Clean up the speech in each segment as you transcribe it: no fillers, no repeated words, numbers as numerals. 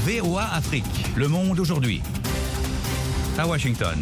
VOA Afrique, le monde aujourd'hui. À Washington.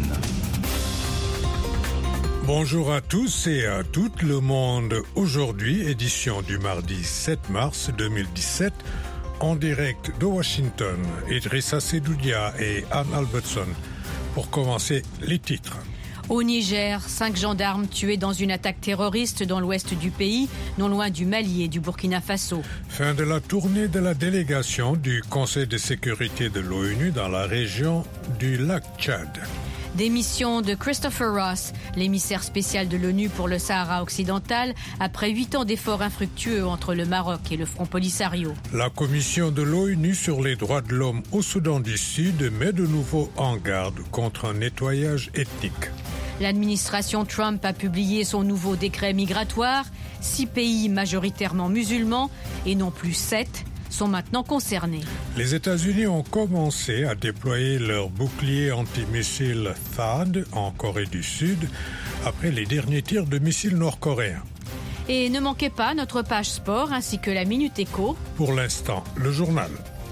Bonjour à tous et à toutes, le monde aujourd'hui, édition du mardi 7 mars 2017, en direct de Washington, Idrissa Sedoudia et Anne Albertson. Pour commencer, les titres. Au Niger, 5 gendarmes tués dans une attaque terroriste dans l'ouest du pays, non loin du Mali et du Burkina Faso. Fin de la tournée de la délégation du Conseil de sécurité de l'ONU dans la région du lac Tchad. Démission de Christopher Ross, l'émissaire spécial de l'ONU pour le Sahara occidental, après 8 ans d'efforts infructueux entre le Maroc et le Front Polisario. La commission de l'ONU sur les droits de l'homme au Soudan du Sud met de nouveau en garde contre un nettoyage ethnique. L'administration Trump a publié son nouveau décret migratoire. 6 pays majoritairement musulmans, et non plus 7, sont maintenant concernés. Les États-Unis ont commencé à déployer leur bouclier antimissiles THAAD en Corée du Sud après les derniers tirs de missiles nord-coréens. Et ne manquez pas notre page sport ainsi que la Minute Éco. Pour l'instant, le journal.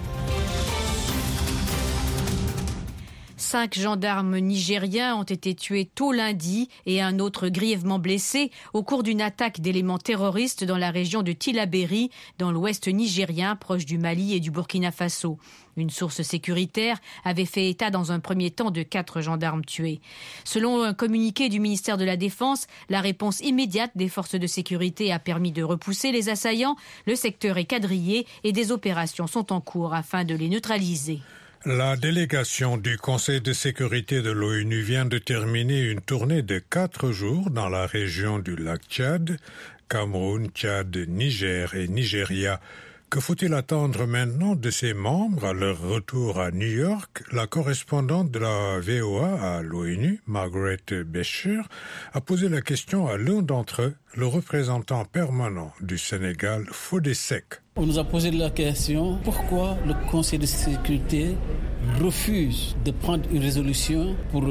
5 gendarmes nigériens ont été tués tôt lundi et un autre grièvement blessé au cours d'une attaque d'éléments terroristes dans la région de Tillabéri, dans l'ouest nigérien, proche du Mali et du Burkina Faso. Une source sécuritaire avait fait état dans un premier temps de 4 gendarmes tués. Selon un communiqué du ministère de la Défense, la réponse immédiate des forces de sécurité a permis de repousser les assaillants. Le secteur est quadrillé et des opérations sont en cours afin de les neutraliser. La délégation du Conseil de sécurité de l'ONU vient de terminer une tournée de 4 jours dans la région du lac Tchad, Cameroun, Tchad, Niger et Nigeria. Que faut-il attendre maintenant de ses membres à leur retour à New York? La correspondante de la VOA à l'ONU, Margaret Becher, a posé la question à l'un d'entre eux, le représentant permanent du Sénégal, Fodé Seck. On nous a posé la question, pourquoi le Conseil de sécurité refuse de prendre une résolution pour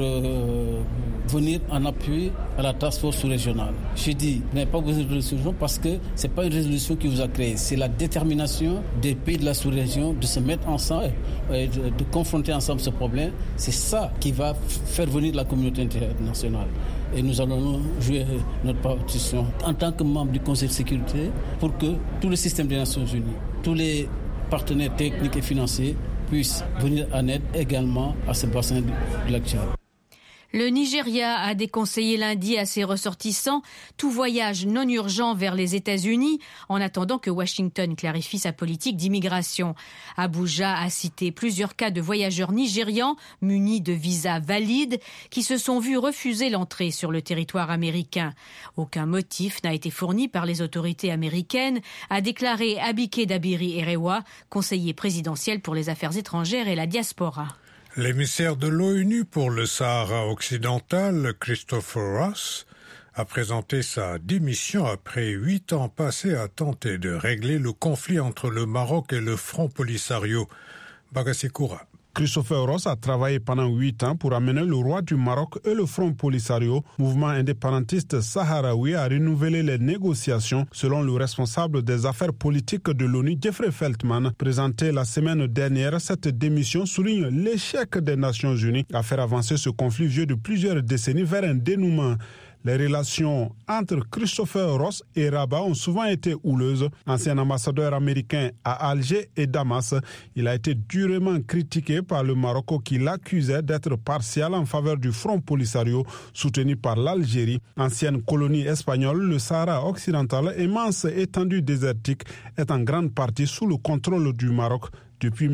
venir en appui à la task force sous-régionale. J'ai dit, vous n'avez pas besoin de résolution parce que ce n'est pas une résolution qui vous a créé. C'est la détermination des pays de la sous-région de se mettre ensemble et de confronter ensemble ce problème. C'est ça qui va faire venir la communauté internationale. Et nous allons jouer notre partition en tant que membre du Conseil de sécurité pour que tout le système des Nations Unies, tous les partenaires techniques et financiers puissent venir en aide également à ce bassin du lac Tchad. Le Nigeria a déconseillé lundi à ses ressortissants tout voyage non urgent vers les États-Unis en attendant que Washington clarifie sa politique d'immigration. Abuja a cité plusieurs cas de voyageurs nigérians munis de visas valides qui se sont vus refuser l'entrée sur le territoire américain. Aucun motif n'a été fourni par les autorités américaines, a déclaré Abike Dabiri-Erewa, conseiller présidentiel pour les affaires étrangères et la diaspora. L'émissaire de l'ONU pour le Sahara occidental, Christopher Ross, a présenté sa démission après 8 ans passés à tenter de régler le conflit entre le Maroc et le Front Polisario. Bagassi Koura. Christopher Ross a travaillé pendant 8 ans pour amener le roi du Maroc et le Front Polisario, mouvement indépendantiste sahraoui, à renouveler les négociations, selon le responsable des affaires politiques de l'ONU, Jeffrey Feltman. Présenté la semaine dernière, cette démission souligne l'échec des Nations Unies à faire avancer ce conflit vieux de plusieurs décennies vers un dénouement. Les relations entre Christopher Ross et Rabat ont souvent été houleuses. Ancien ambassadeur américain à Alger et Damas, il a été durement critiqué par le Maroc qui l'accusait d'être partial en faveur du Front Polisario soutenu par l'Algérie. Ancienne colonie espagnole, le Sahara occidental, immense étendue désertique, est en grande partie sous le contrôle du Maroc depuis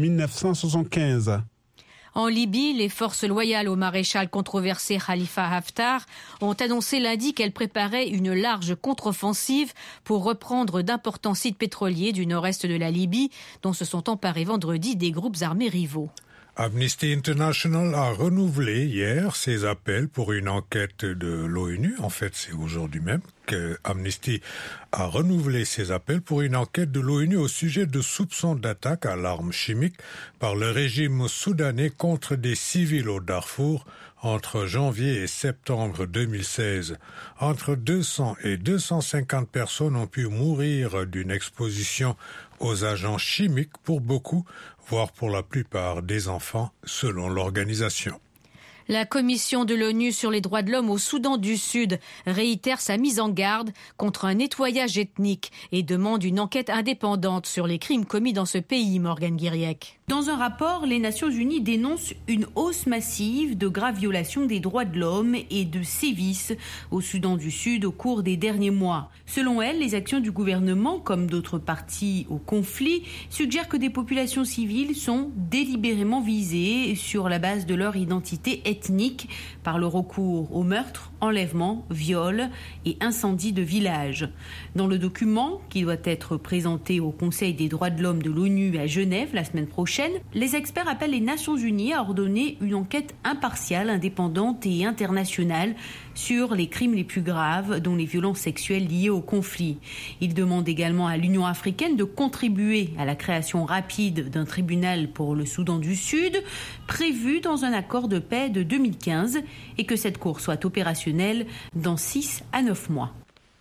1975. En Libye, les forces loyales au maréchal controversé Khalifa Haftar ont annoncé lundi qu'elles préparaient une large contre-offensive pour reprendre d'importants sites pétroliers du nord-est de la Libye, dont se sont emparés vendredi des groupes armés rivaux. Amnesty International a renouvelé hier ses appels pour une enquête de l'ONU. En fait, c'est aujourd'hui même que Amnesty a renouvelé ses appels pour une enquête de l'ONU au sujet de soupçons d'attaque à l'arme chimique par le régime soudanais contre des civils au Darfour entre janvier et septembre 2016. Entre 200 et 250 personnes ont pu mourir d'une exposition aux agents chimiques pour beaucoup, voire pour la plupart des enfants, selon l'organisation. La commission de l'ONU sur les droits de l'homme au Soudan du Sud réitère sa mise en garde contre un nettoyage ethnique et demande une enquête indépendante sur les crimes commis dans ce pays, Morgane Guiriec. Dans un rapport, les Nations Unies dénoncent une hausse massive de graves violations des droits de l'homme et de sévices au Soudan du Sud au cours des derniers mois. Selon elle, les actions du gouvernement, comme d'autres parties au conflit, suggèrent que des populations civiles sont délibérément visées sur la base de leur identité ethnique par le recours aux meurtres, enlèvements, viols et incendies de villages. Dans le document, qui doit être présenté au Conseil des droits de l'homme de l'ONU à Genève la semaine prochaine, les experts appellent les Nations Unies à ordonner une enquête impartiale, indépendante et internationale sur les crimes les plus graves, dont les violences sexuelles liées au conflit. Ils demandent également à l'Union africaine de contribuer à la création rapide d'un tribunal pour le Soudan du Sud, prévu dans un accord de paix de 2015, et que cette cour soit opérationnelle dans 6 à 9 mois.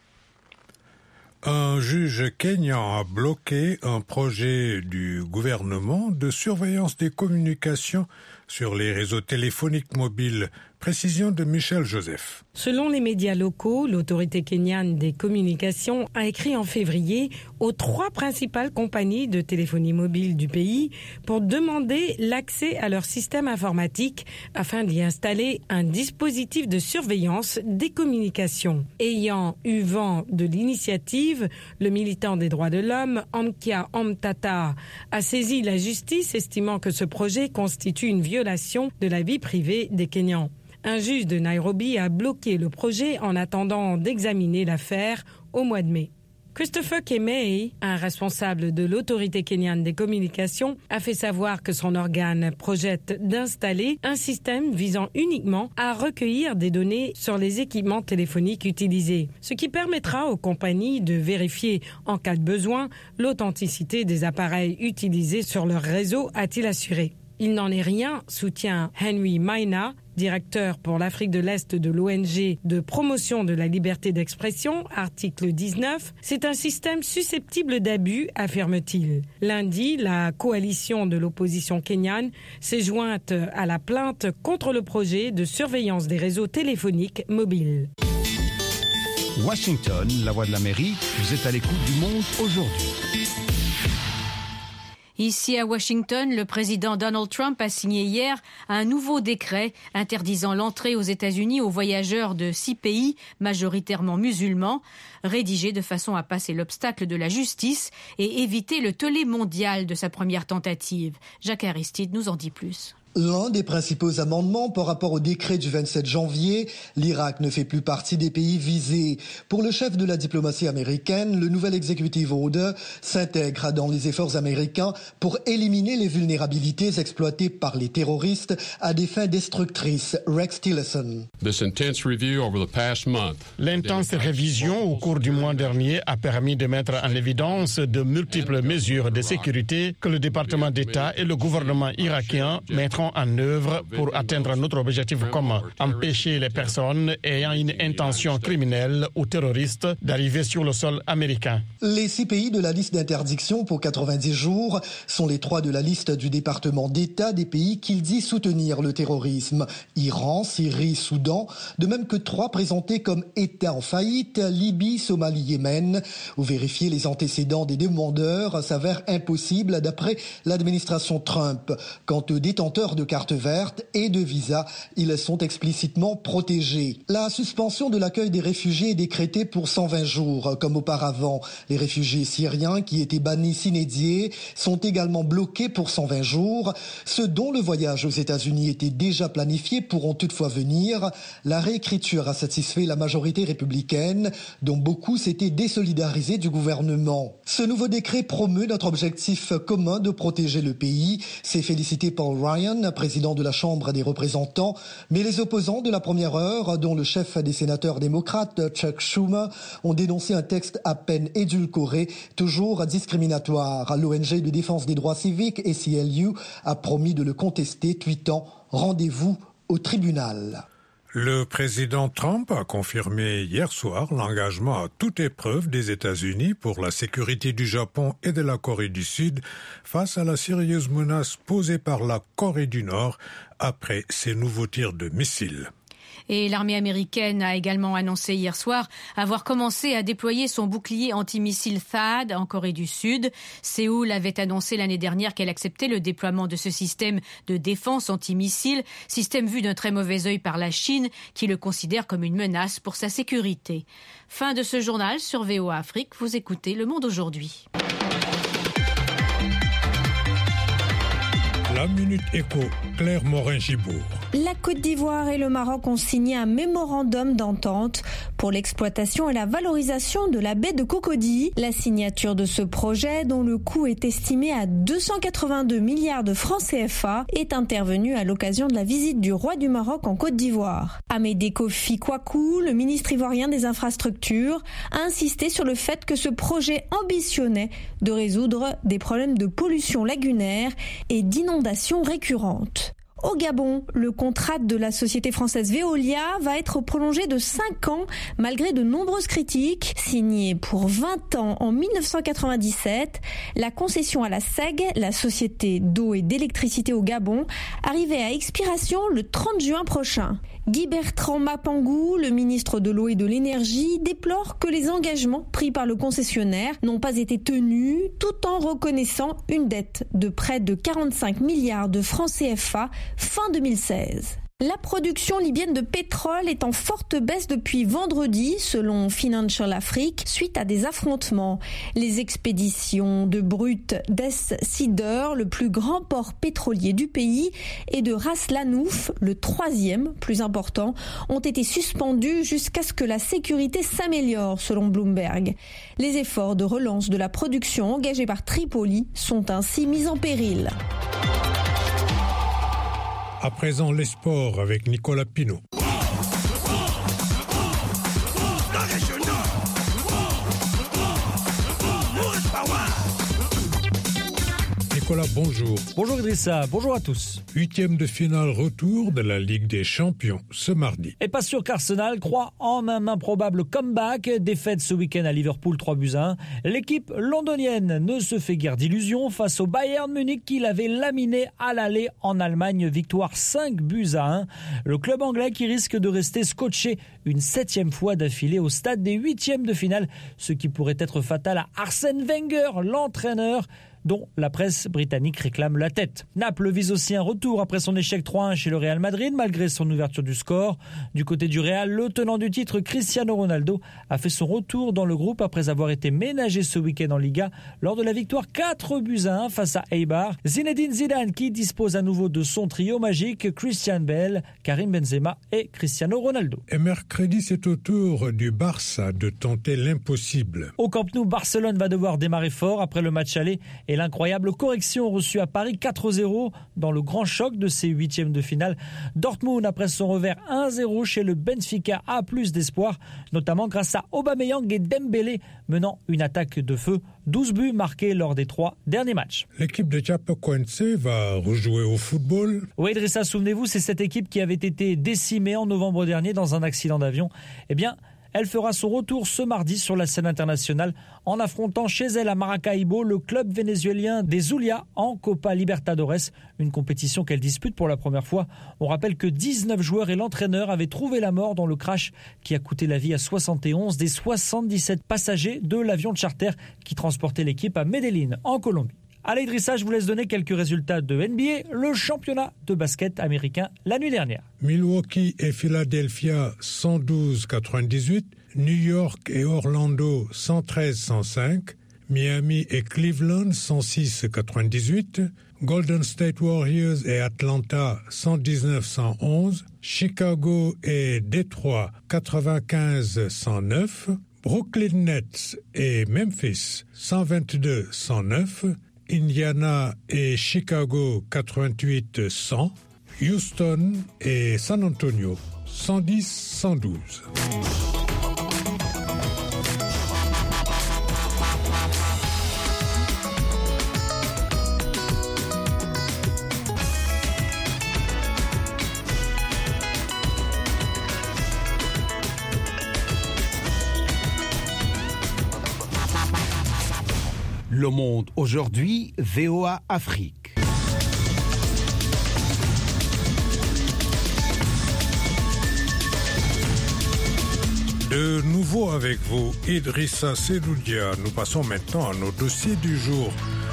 Un juge kényan a bloqué un projet du gouvernement de surveillance des communications sur les réseaux téléphoniques mobiles. Précision de Michel Joseph. Selon les médias locaux, l'autorité kenyane des communications a écrit en février aux 3 principales compagnies de téléphonie mobile du pays pour demander l'accès à leur système informatique afin d'y installer un dispositif de surveillance des communications. Ayant eu vent de l'initiative, le militant des droits de l'homme, Amkia Amtata, a saisi la justice estimant que ce projet constitue une violation de la vie privée des Kenyans. Un juge de Nairobi a bloqué le projet en attendant d'examiner l'affaire au mois de mai. Christopher Kemei, un responsable de l'autorité kenyane des communications, a fait savoir que son organe projette d'installer un système visant uniquement à recueillir des données sur les équipements téléphoniques utilisés, ce qui permettra aux compagnies de vérifier en cas de besoin l'authenticité des appareils utilisés sur leur réseau, a-t-il assuré. Il n'en est rien, soutient Henry Maina, directeur pour l'Afrique de l'Est de l'ONG de promotion de la liberté d'expression, article 19. C'est un système susceptible d'abus, affirme-t-il. Lundi, la coalition de l'opposition kenyane s'est jointe à la plainte contre le projet de surveillance des réseaux téléphoniques mobiles. Washington, la voix de l'Amérique, vous êtes à l'écoute du monde aujourd'hui. Ici à Washington, le président Donald Trump a signé hier un nouveau décret interdisant l'entrée aux États-Unis aux voyageurs de 6 pays, majoritairement musulmans, rédigé de façon à passer l'obstacle de la justice et éviter le tollé mondial de sa première tentative. Jacques Aristide nous en dit plus. L'un des principaux amendements par rapport au décret du 27 janvier, l'Irak ne fait plus partie des pays visés. Pour le chef de la diplomatie américaine, le nouvel executive order s'intègre dans les efforts américains pour éliminer les vulnérabilités exploitées par les terroristes à des fins destructrices. Rex Tillerson. L'intense révision au cours du mois dernier a permis de mettre en évidence de multiples mesures de sécurité que le département d'État et le gouvernement irakien mettront en œuvre pour atteindre notre objectif commun, empêcher les personnes ayant une intention criminelle ou terroriste d'arriver sur le sol américain. Les 6 pays de la liste d'interdiction pour 90 jours sont les 3 de la liste du département d'État des pays qu'il dit soutenir le terrorisme. Iran, Syrie, Soudan, de même que 3 présentés comme États en faillite, Libye, Somalie, Yémen, où vérifier les antécédents des demandeurs s'avère impossible d'après l'administration Trump. Quant aux détenteurs de cartes vertes et de visas, ils sont explicitement protégés. La suspension de l'accueil des réfugiés est décrétée pour 120 jours, comme auparavant. Les réfugiés syriens qui étaient bannis sine die sont également bloqués pour 120 jours. Ceux dont le voyage aux États-Unis était déjà planifié pourront toutefois venir. La réécriture a satisfait la majorité républicaine, dont beaucoup s'étaient désolidarisés du gouvernement. Ce nouveau décret promeut notre objectif commun de protéger le pays, s'est félicité Paul Ryan, président de la Chambre des représentants, mais les opposants de la première heure, dont le chef des sénateurs démocrates, Chuck Schumer, ont dénoncé un texte à peine édulcoré, toujours discriminatoire. L'ONG de défense des droits civiques, ACLU, a promis de le contester, tweetant « Rendez-vous au tribunal ». Le président Trump a confirmé hier soir l'engagement à toute épreuve des États-Unis pour la sécurité du Japon et de la Corée du Sud face à la sérieuse menace posée par la Corée du Nord après ses nouveaux tirs de missiles. Et l'armée américaine a également annoncé hier soir avoir commencé à déployer son bouclier antimissile THAAD en Corée du Sud. Séoul avait annoncé l'année dernière qu'elle acceptait le déploiement de ce système de défense antimissile, système vu d'un très mauvais œil par la Chine, qui le considère comme une menace pour sa sécurité. Fin de ce journal sur VOA Afrique. Vous écoutez Le Monde aujourd'hui. La Minute Éco, Claire Morin-Gibourg. La Côte d'Ivoire et le Maroc ont signé un mémorandum d'entente pour l'exploitation et la valorisation de la baie de Cocody. La signature de ce projet, dont le coût est estimé à 282 milliards de francs CFA, est intervenue à l'occasion de la visite du roi du Maroc en Côte d'Ivoire. Amédée Kofi Kouakou, le ministre ivoirien des Infrastructures, a insisté sur le fait que ce projet ambitionnait de résoudre des problèmes de pollution lagunaire et d'inondations récurrentes. Au Gabon, le contrat de la société française Veolia va être prolongé de 5 ans malgré de nombreuses critiques. Signé pour 20 ans en 1997, la concession à la SEG, la société d'eau et d'électricité au Gabon, arrivait à expiration le 30 juin prochain. Guy Bertrand Mapangou, le ministre de l'eau et de l'énergie, déplore que les engagements pris par le concessionnaire n'ont pas été tenus, tout en reconnaissant une dette de près de 45 milliards de francs CFA fin 2016. La production libyenne de pétrole est en forte baisse depuis vendredi, selon Financial Afrique, suite à des affrontements. Les expéditions de brut d'Es Sider, le plus grand port pétrolier du pays, et de Ras Lanouf, le 3e plus important, ont été suspendues jusqu'à ce que la sécurité s'améliore, selon Bloomberg. Les efforts de relance de la production engagés par Tripoli sont ainsi mis en péril. À présent, les sports avec Nicolas Pinault. Nicolas, bonjour. Bonjour Idrissa, bonjour à tous. 8e de finale retour de la Ligue des Champions ce mardi. Et pas sûr qu'Arsenal croit en un improbable comeback. Défaite ce week-end à Liverpool 3-1. L'équipe londonienne ne se fait guère d'illusions face au Bayern Munich qui l'avait laminé à l'aller en Allemagne. Victoire 5-1. Le club anglais qui risque de rester scotché une 7e fois d'affilée au stade des 8e de finale. Ce qui pourrait être fatal à Arsène Wenger, l'entraîneur dont la presse britannique réclame la tête. Naples vise aussi un retour après son échec 3-1 chez le Real Madrid, malgré son ouverture du score. Du côté du Real, le tenant du titre, Cristiano Ronaldo, a fait son retour dans le groupe après avoir été ménagé ce week-end en Liga lors de la victoire 4-1 face à Eibar. Zinedine Zidane qui dispose à nouveau de son trio magique, Christian Bale, Karim Benzema et Cristiano Ronaldo. Et mercredi, c'est au tour du Barça de tenter l'impossible. Au Camp Nou, Barcelone va devoir démarrer fort après le match aller et l'incroyable correction reçue à Paris 4-0 dans le grand choc de ses 8e de finale. Dortmund après son revers 1-0 chez le Benfica a plus d'espoir, notamment grâce à Aubameyang et Dembélé menant une attaque de feu. 12 buts marqués lors des 3 derniers matchs. L'équipe de Chapecoense va rejouer au football. Oui, Idrissa, souvenez-vous, c'est cette équipe qui avait été décimée en novembre dernier dans un accident d'avion. Eh bien, elle fera son retour ce mardi sur la scène internationale en affrontant chez elle à Maracaibo le club vénézuélien des Zulia en Copa Libertadores, une compétition qu'elle dispute pour la première fois. On rappelle que 19 joueurs et l'entraîneur avaient trouvé la mort dans le crash qui a coûté la vie à 71 des 77 passagers de l'avion de charter qui transportait l'équipe à Medellín en Colombie. Allez Idrissa, je vous laisse donner quelques résultats de NBA, le championnat de basket américain la nuit dernière. Milwaukee et Philadelphia 112-98, New York et Orlando 113-105, Miami et Cleveland 106-98, Golden State Warriors et Atlanta 119-111, Chicago et Détroit 95-109, Brooklyn Nets et Memphis 122-109, Indiana et Chicago 88-100, Houston et San Antonio 110-112. Le Monde aujourd'hui, VOA Afrique. De nouveau avec vous, Idrissa Seloudia. Nous passons maintenant à nos dossiers du jour.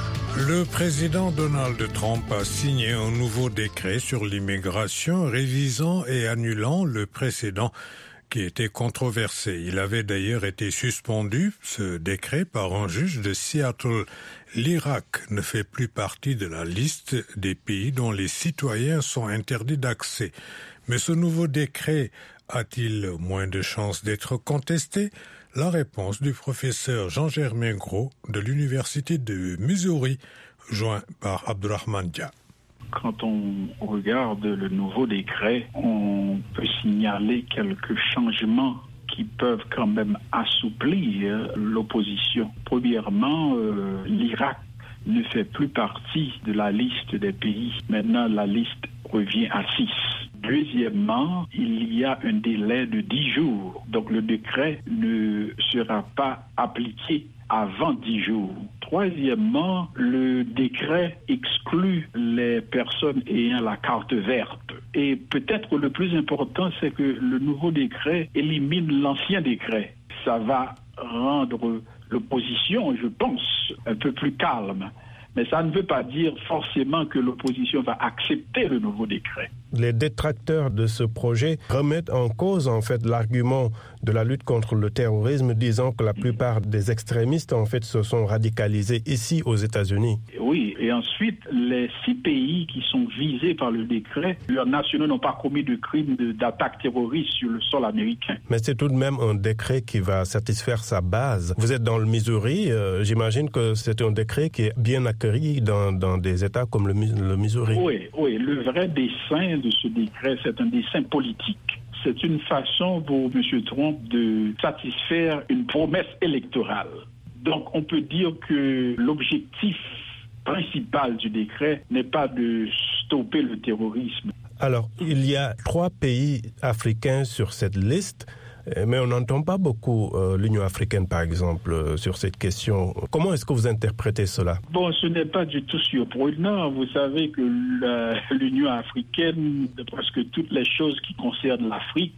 Le président Donald Trump a signé un nouveau décret sur l'immigration révisant et annulant le précédent qui était controversé. Il avait d'ailleurs été suspendu, ce décret, par un juge de Seattle. L'Irak ne fait plus partie de la liste des pays dont les citoyens sont interdits d'accès. Mais ce nouveau décret a-t-il moins de chances d'être contesté? La réponse du professeur Jean-Germain Gros de l'Université de Missouri, joint par Abdurrahman Dia. Quand on regarde le nouveau décret, on peut signaler quelques changements qui peuvent quand même assouplir l'opposition. Premièrement, l'Irak ne fait plus partie de la liste des pays. Maintenant, la liste revient à 6. Deuxièmement, il y a un délai de 10 jours. Donc le décret ne sera pas appliqué avant 10 jours. Troisièmement, le décret exclut les personnes ayant la carte verte. Et peut-être le plus important, c'est que le nouveau décret élimine l'ancien décret. Ça va rendre l'opposition, je pense, un peu plus calme. Mais ça ne veut pas dire forcément que l'opposition va accepter le nouveau décret. Les détracteurs de ce projet remettent en cause en fait l'argument de la lutte contre le terrorisme, disant que la plupart des extrémistes en fait se sont radicalisés ici aux États-Unis. Oui, et ensuite les 6 pays qui sont visés par le décret, leurs nationaux n'ont pas commis de crimes d'attaque terroriste sur le sol américain. Mais c'est tout de même un décret qui va satisfaire sa base. Vous êtes dans le Missouri, j'imagine que c'est un décret qui est bien accueilli dans des États comme le Missouri. Oui, le vrai dessein de ce décret, c'est un dessein politique. C'est une façon pour M. Trump de satisfaire une promesse électorale. Donc on peut dire que l'objectif principal du décret n'est pas de stopper le terrorisme. Alors, il y a 3 pays africains sur cette liste, mais on n'entend pas beaucoup l'Union africaine, par exemple, sur cette question. Comment est-ce que vous interprétez cela? Bon, ce n'est pas du tout surprenant. Vous savez que l'Union africaine, de presque toutes les choses qui concernent l'Afrique,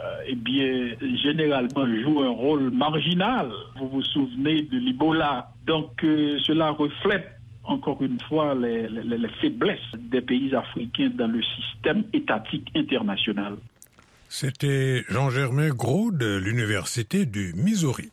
généralement joue un rôle marginal. Vous vous souvenez de l'Ebola. Donc, cela reflète encore une fois les faiblesses des pays africains dans le système étatique international. C'était Jean-Germain Gros de l'Université du Missouri.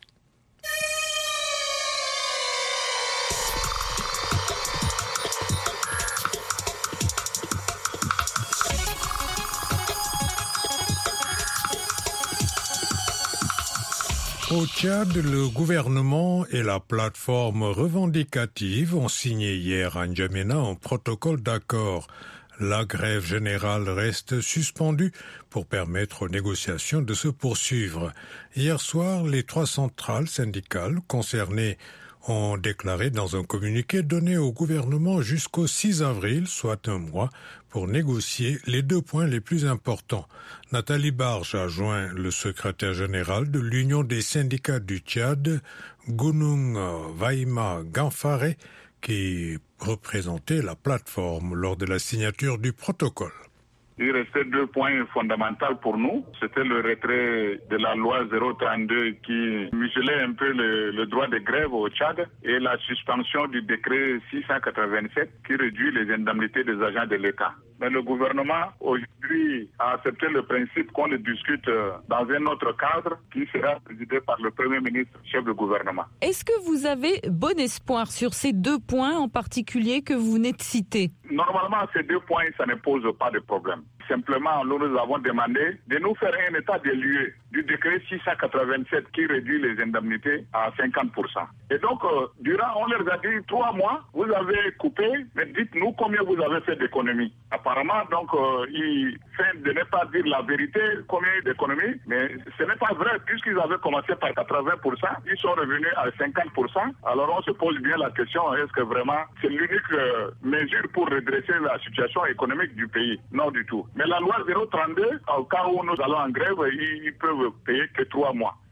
Au Tchad, le gouvernement et la plateforme revendicative ont signé hier à N'Djamena un protocole d'accord. La grève générale reste suspendue pour permettre aux négociations de se poursuivre. Hier soir, les 3 centrales syndicales concernées ont déclaré dans un communiqué donné au gouvernement jusqu'au 6 avril, soit un mois, pour négocier les 2 points les plus importants. Nathalie Barge a joint le secrétaire général de l'Union des syndicats du Tchad, Gunung Vaima Gamfare, qui représentait la plateforme lors de la signature du protocole. Il restait 2 points fondamentaux pour nous. C'était le retrait de la loi 032 qui muselait un peu le droit de grève au Tchad et la suspension du décret 687 qui réduit les indemnités des agents de l'État. Mais le gouvernement, aujourd'hui, a accepté le principe qu'on le discute dans un autre cadre qui sera présidé par le Premier ministre, chef de gouvernement. Est-ce que vous avez bon espoir sur ces 2 points en particulier que vous venez de citer? Normalement, ces 2 points, ça ne pose pas de problème. Simplement, nous avons demandé de nous faire un état des lieux du décret 687 qui réduit les indemnités à 50%. Et donc, durant, on leur a dit 3 mois, vous avez coupé, mais dites-nous combien vous avez fait d'économies. Apparemment, donc, ils feignent de ne pas dire la vérité, combien d'économies, mais ce n'est pas vrai, puisqu'ils avaient commencé par 80%, ils sont revenus à 50%. Alors, on se pose bien la question, est-ce que vraiment c'est l'unique mesure pour redresser la situation économique du pays? Non du tout. Mais la loi 032, au cas où nous allons en grève, ils peuvent payer que 3 mois.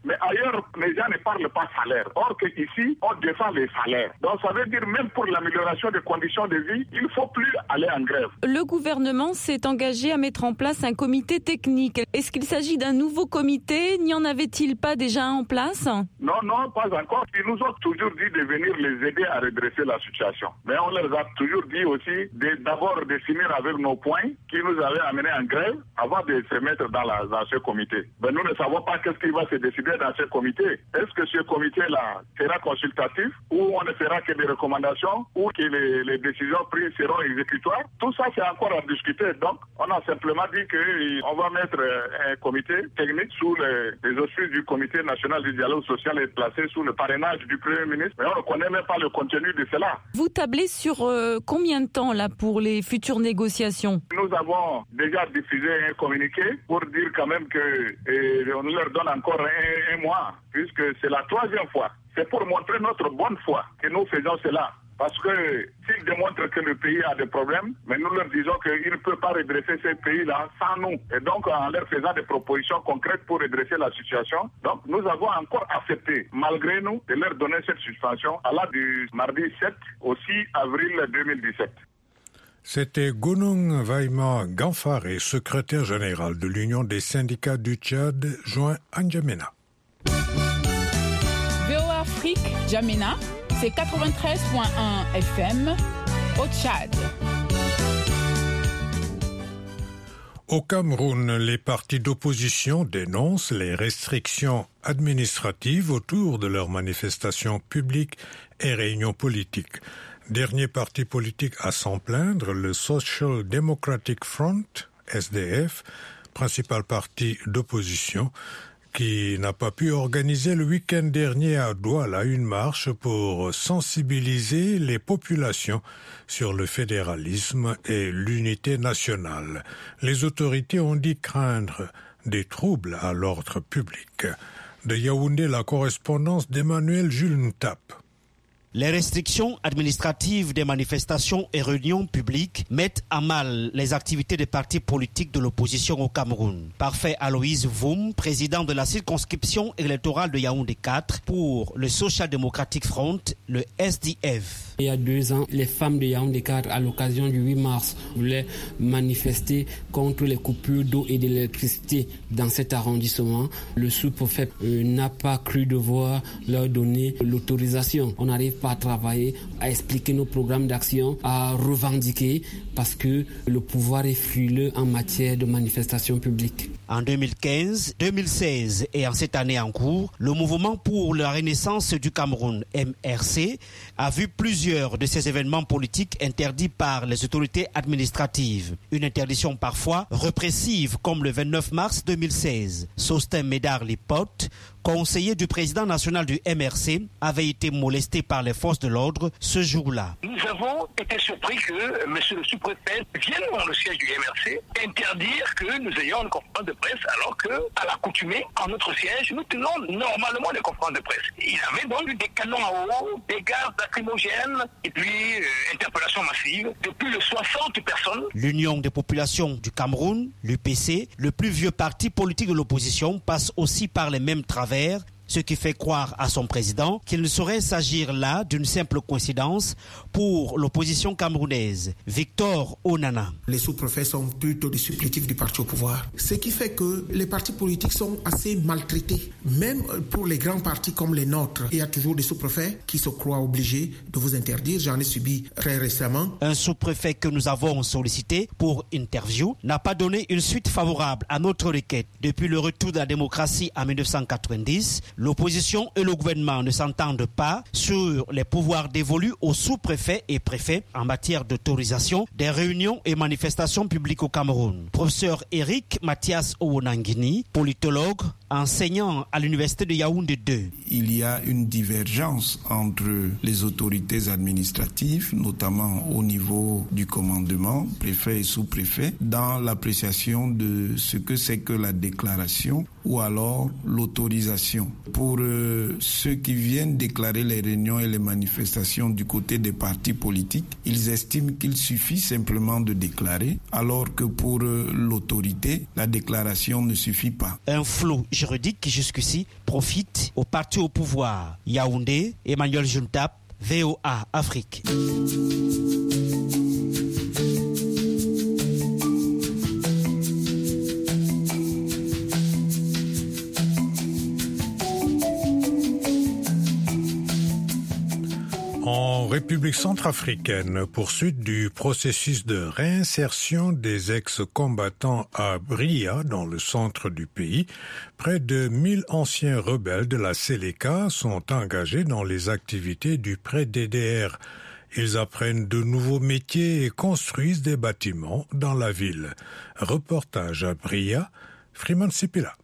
Mais ailleurs, les gens ne parlent pas salaire. Or qu'ici, on défend les salaires. Donc ça veut dire même pour l'amélioration des conditions de vie, il ne faut plus aller en grève. Le gouvernement s'est engagé à mettre en place un comité technique. Est-ce qu'il s'agit d'un nouveau comité? N'y en avait-il pas déjà en place? Non, pas encore. Ils nous ont toujours dit de venir les aider à redresser la situation. Mais on leur a toujours dit aussi d'abord de finir avec nos points qui nous avaient amenés en grève avant de se mettre dans ce comité. Mais nous ne savons pas qu'est-ce qui va se décider dans ce comité. Est-ce que ce comité-là sera consultatif ou on ne fera que des recommandations ou que les décisions prises seront exécutoires? Tout ça, c'est encore à discuter. Donc, on a simplement dit qu'on va mettre un comité technique sous les auspices du Comité national du dialogue social et placé sous le parrainage du Premier ministre. Mais on ne connaît même pas le contenu de cela. Vous tablez sur combien de temps là pour les futures négociations? Nous avons déjà diffusé un communiqué pour dire quand même qu'on leur donne encore un mois, puisque c'est la 3e fois. C'est pour montrer notre bonne foi que nous faisons cela. Parce que s'ils démontrent que le pays a des problèmes, mais nous leur disons qu'ils ne peuvent pas redresser ce pays-là sans nous. Et donc, en leur faisant des propositions concrètes pour redresser la situation, donc nous avons encore accepté, malgré nous, de leur donner cette suspension à la du mardi 7 au 6 avril 2017. C'était Gunung Vaima Gamfaré, secrétaire général de l'Union des syndicats du Tchad, joint à N'Djamena. VOA Afrique, N'Djamena, c'est 93.1 FM au Tchad. Au Cameroun, les partis d'opposition dénoncent les restrictions administratives autour de leurs manifestations publiques et réunions politiques. Dernier parti politique à s'en plaindre, le Social Democratic Front, SDF, principal parti d'opposition, qui n'a pas pu organiser le week-end dernier à Douala une marche pour sensibiliser les populations sur le fédéralisme et l'unité nationale. Les autorités ont dit craindre des troubles à l'ordre public. De Yaoundé, la correspondance d'Emmanuel Jules Ntap. Les restrictions administratives des manifestations et réunions publiques mettent à mal les activités des partis politiques de l'opposition au Cameroun. Parfait Aloïse Voum, président de la circonscription électorale de Yaoundé 4 pour le Social Democratic Front, le SDF. Il y a 2 ans, les femmes de Yaoundé 4, à l'occasion du 8 mars, voulaient manifester contre les coupures d'eau et d'électricité dans cet arrondissement. Le sous-préfet n'a pas cru devoir leur donner l'autorisation. On n'arrive pas à travailler, à expliquer nos programmes d'action, à revendiquer parce que le pouvoir est frileux en matière de manifestation publique. En 2015, 2016 et en cette année en cours, le mouvement pour la renaissance du Cameroun, MRC, a vu plusieurs de ces événements politiques interdits par les autorités administratives. Une interdiction parfois répressive comme le 29 mars 2016. Sostin Médard Lipote, conseiller du président national du MRC, avait été molesté par les forces de l'ordre ce jour-là. Nous avons été surpris que monsieur le sous-préfet vienne dans le siège du MRC interdire que nous ayons une conférence de presse alors qu'à l'accoutumée, en notre siège, nous tenons normalement des conférences de presse. Il avait donc des canons à eau, des gaz lacrymogènes et puis interpellations massives de plus de 60 personnes. L'Union des populations du Cameroun, l'UPC, le plus vieux parti politique de l'opposition, passe aussi par les mêmes travers, ce qui fait croire à son président qu'il ne saurait s'agir là d'une simple coïncidence pour l'opposition camerounaise. Victor Onana. Les sous-préfets sont plutôt des supplétifs du parti au pouvoir, ce qui fait que les partis politiques sont assez maltraités. Même pour les grands partis comme les nôtres, il y a toujours des sous-préfets qui se croient obligés de vous interdire. J'en ai subi très récemment. Un sous-préfet que nous avons sollicité pour interview n'a pas donné une suite favorable à notre requête. Depuis le retour de la démocratie en 1990, l'opposition et le gouvernement ne s'entendent pas sur les pouvoirs dévolus aux sous-préfets et préfets en matière d'autorisation des réunions et manifestations publiques au Cameroun. Professeur Eric Mathias Owonangini, politologue, enseignant à l'université de Yaoundé 2. Il y a une divergence entre les autorités administratives, notamment au niveau du commandement, préfet et sous-préfet, dans l'appréciation de ce que c'est que la déclaration ou alors l'autorisation. Pour ceux qui viennent déclarer les réunions et les manifestations du côté des partis politiques, ils estiment qu'il suffit simplement de déclarer, alors que pour l'autorité, la déclaration ne suffit pas. Un flou juridique qui jusqu'ici profite aux partis au pouvoir. Yaoundé, Emmanuel Juntap, VOA Afrique. En République centrafricaine, poursuite du processus de réinsertion des ex-combattants à Bria, dans le centre du pays, près de 1000 anciens rebelles de la Séléka sont engagés dans les activités du pré-DDR. Ils apprennent de nouveaux métiers et construisent des bâtiments dans la ville. Reportage à Bria, Freeman Sipila.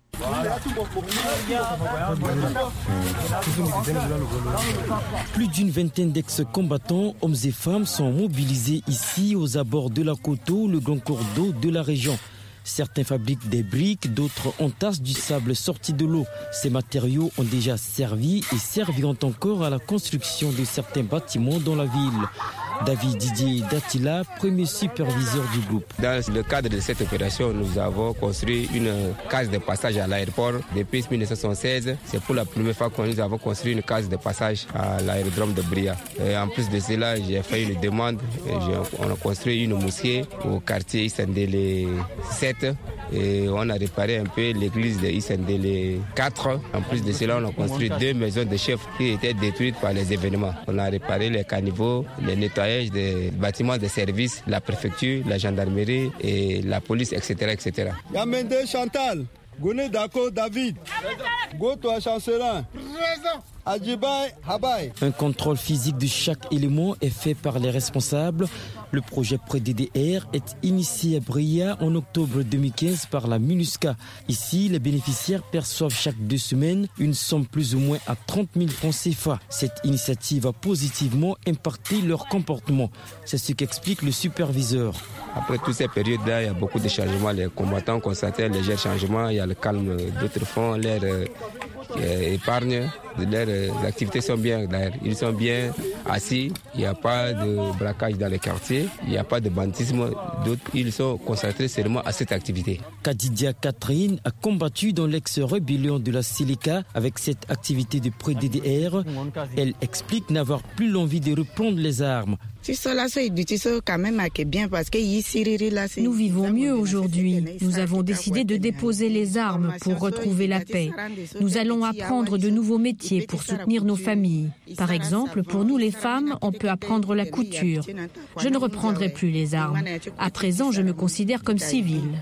Plus d'une vingtaine d'ex-combattants, hommes et femmes, sont mobilisés ici aux abords de la Koto, le grand cours d'eau de la région. Certains fabriquent des briques, d'autres entassent du sable sorti de l'eau. Ces matériaux ont déjà servi et serviront encore à la construction de certains bâtiments dans la ville. David Didier Datila, premier superviseur du groupe. Dans le cadre de cette opération, nous avons construit une case de passage à l'aéroport depuis 1976. C'est pour la première fois que nous avons construit une case de passage à l'aérodrome de Bria. Et en plus de cela, j'ai fait une demande. On a construit une mosquée au quartier Isendele 7. Et on a réparé un peu l'église de Isendele 4. En plus de cela, on a construit 2 maisons de chefs qui étaient détruites par les événements. On a réparé les caniveaux, les nettoyages des bâtiments de service, la préfecture, la gendarmerie et la police, etc. etc. Yamende Chantal, Gouné Dako David, Gotoa Chancelin, Adjibaï Habaï. Un contrôle physique de chaque élément est fait par les responsables. Le projet pré-DDR est initié à Bria en octobre 2015 par la MINUSCA. Ici, les bénéficiaires perçoivent chaque 2 semaines une somme plus ou moins à 30 000 francs CFA. Cette initiative a positivement impacté leur comportement. C'est ce qu'explique le superviseur. Après toutes ces périodes-là, il y a beaucoup de changements. Les combattants constataient un léger changement. Il y a le calme d'autres fonds, leur épargne, leurs activités sont bien. Ils sont bien assis. Il n'y a pas de braquage dans les quartiers. Il n'y a pas de banditisme. D'autres, ils sont concentrés seulement à cette activité. Kadidia Catherine a combattu dans l'ex-rébellion de la Séléka avec cette activité de pré-DDR. Elle explique n'avoir plus l'envie de reprendre les armes. Nous vivons mieux aujourd'hui. Nous avons décidé de déposer les armes pour retrouver la paix. Nous allons apprendre de nouveaux métiers pour soutenir nos familles. Par exemple, pour nous les femmes, on peut apprendre la couture. Je ne reprendrai plus les armes. À présent, je me considère comme civile.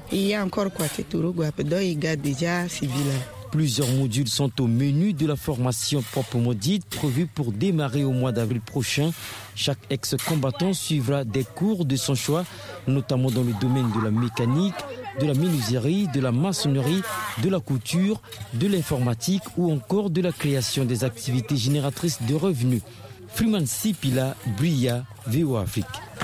Plusieurs modules sont au menu de la formation proprement dite, prévue pour démarrer au mois d'avril prochain. Chaque ex-combattant suivra des cours de son choix, notamment dans le domaine de la mécanique, de la menuiserie, de la maçonnerie, de la couture, de l'informatique ou encore de la création des activités génératrices de revenus. Freeman Sipila, Bria, VOA Afrique.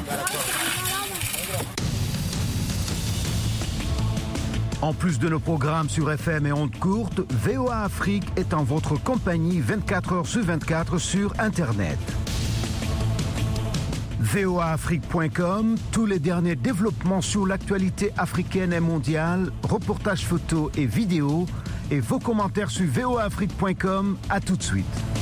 En plus de nos programmes sur FM et ondes courtes, VOA Afrique est en votre compagnie 24 heures sur 24 sur Internet. voaafrique.com, tous les derniers développements sur l'actualité africaine et mondiale, reportages photos et vidéos, et vos commentaires sur voaafrique.com. À tout de suite.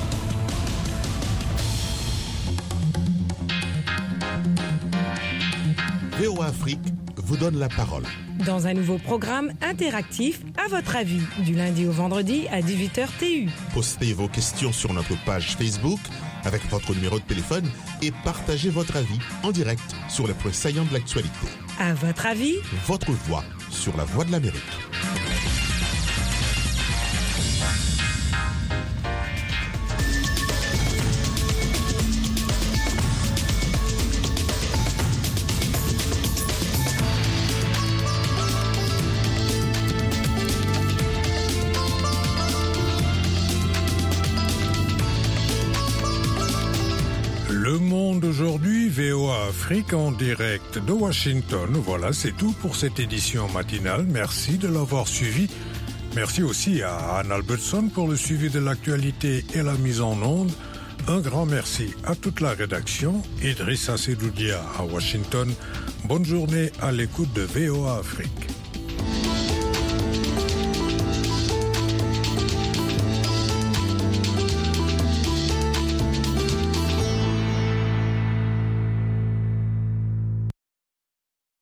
VOA Afrique vous donne la parole. Dans un nouveau programme interactif, à votre avis, du lundi au vendredi à 18h TU. Postez vos questions sur notre page Facebook avec votre numéro de téléphone et partagez votre avis en direct sur les points saillants de l'actualité. À votre avis, votre voix sur la Voix de l'Amérique. Le Monde aujourd'hui, VOA Afrique en direct de Washington. Voilà, c'est tout pour cette édition matinale. Merci de l'avoir suivi. Merci aussi à Anne Albertson pour le suivi de l'actualité et la mise en onde. Un grand merci à toute la rédaction. Idrissa Sedoudia à Washington. Bonne journée à l'écoute de VOA Afrique.